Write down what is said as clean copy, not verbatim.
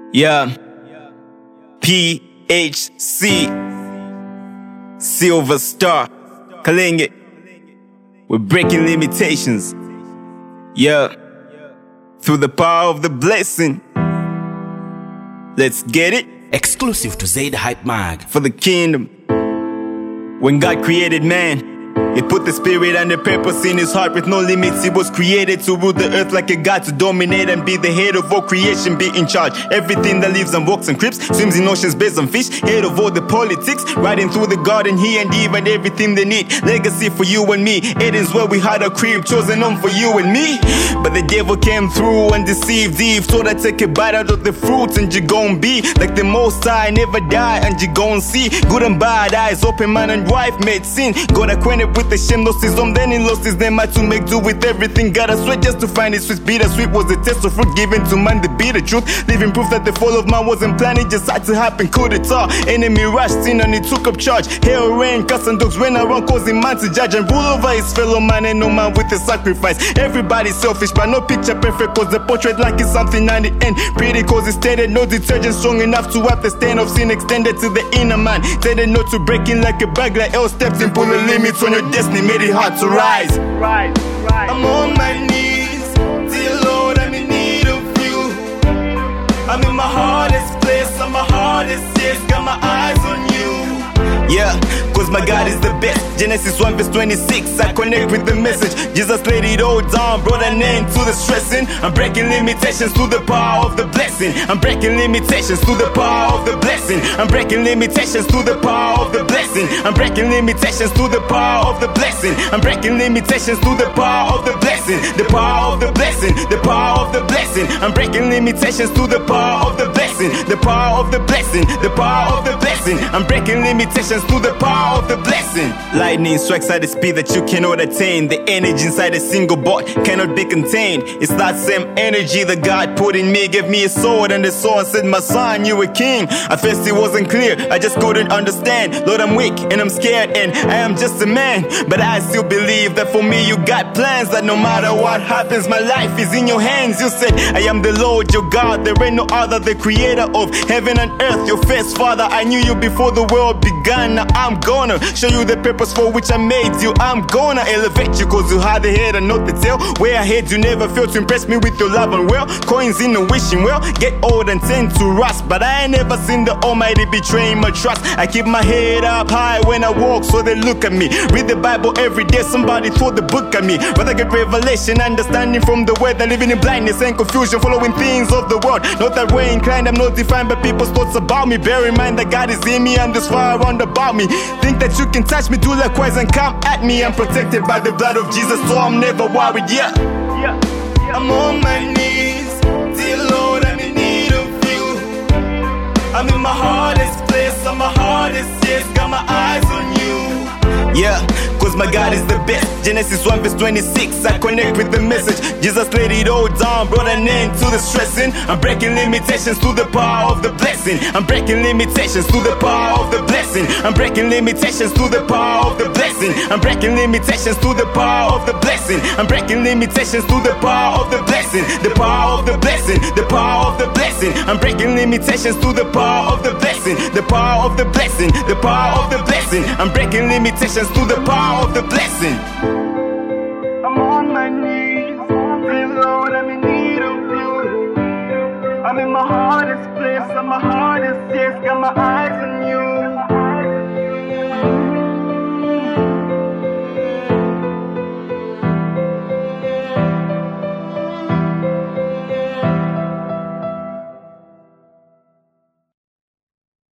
Yeah, PHC, Silver Star, Kalinga. We're breaking limitations. Yeah, through the power of the blessing. Let's get it. Exclusive to Zaid Hype Mag. For the kingdom. When God created man, He put the spirit and the purpose in his heart with no limits. He was created to rule the earth like a god, to dominate and be the head of all creation, be in charge. Everything that lives and walks and creeps, swims in oceans based on fish, head of all the politics, riding through the garden, he and Eve and everything they need. Legacy for you and me, Eden's where we had a crib, chosen home for you and me. But the devil came through and deceived Eve, thought I'd take a bite out of the fruits and you gon' be like the Most High, never die and you gon' see good and bad, eyes open, man and wife made sin. Got acquainted with the shame, lost his home, then he lost his name. Had to make do with everything, got a sweat just to find his sweet. Bittersweet was the test of fruit given to man, the bitter truth, living proof that the fall of man wasn't planned, it just had to happen. Coup d'etat, enemy rushed in and he took up charge. Hell rain, cats and dogs ran around causing man to judge and rule over his fellow man, and no man with a sacrifice. Everybody's selfish but no picture perfect, cause the portrait like it's something at the end. Pretty cause it stated no detergent strong enough to wipe the stain of sin extended to the inner man. Tended not to break in like a bag, like L steps in, pull the limits on your destiny, made it hard to rise. I'm on my knees, dear Lord, I'm in need of you. I'm in my hardest place, I'm my hardest, yes, got my eyes on you. Yeah, cause my God is the best. Genesis 1 verse 26, I connect with the message. Jesus laid it all down, brought an end to the stressing. I'm breaking limitations through the power of the blessing. I'm breaking limitations through the power of the blessing. I'm breaking limitations through the power of the blessing. I'm breaking limitations through the power of the blessing. I'm breaking limitations through the power of the blessing. The power of the blessing, the power of the blessing. I'm breaking limitations through the power of the blessing. The power of the blessing, the power of the blessing. I'm breaking limitations through the power of the blessing. Lightning strikes at a speed that you cannot attain. The energy inside a single bolt cannot be contained. It's that same energy that God put in me, gave me a sword and the sword said, my son, you a king. At first it wasn't clear, I just couldn't understand. Lord, I'm weak and I'm scared and I am just a man, but I still believe that for me you got plans, that no matter what happens my life is in your hands. You said I am the Lord your God, there ain't no other, the creator of heaven and earth, your first father. I knew you before the world began. Now I'm gonna show you the purpose for which I made you. I'm gonna elevate you cause you had the head and not the tail. Where I head you never failed to impress me with your love and well. Coins in the wishing well, get old and tend to rust, but I ain't never seen the Almighty betraying my trust. I keep my head up high when I walk so they look at me. Read the Bible every day, somebody throw the book at me. But I get revelation, understanding from the word. I'm living in blindness and confusion, following things of the world. Not that way inclined, I'm not defined by people's thoughts about me. Bear in mind that God is in me and there's fire around about me. Think that you can touch me, do likewise and come at me. I'm protected by the blood of Jesus, so I'm never worried, yeah. I'm on my knees, dear Lord, I'm in need of you. I'm in my hardest place, I'm my hardest, yes, got my eyes on you. Yeah, cause my God is the best. Genesis 1 verse 26, I connect with the message. Jesus laid it all down, brought an end to the stressing. I'm breaking limitations through the power of the blessing. I'm breaking limitations through the power of the blessing. I'm breaking limitations through the power of the blessing. I'm breaking limitations through the power of the blessing. I'm breaking limitations through the power of the blessing. The power of the blessing, the power of the blessing. I'm breaking limitations through the power of the blessing. The power of the blessing, the power of the blessing. I'm breaking limitations through the power of the blessing. I'm on my knees, dear Lord, I'm in need of you. I'm in my hardest place, I'm my hardest, yes, got my eyes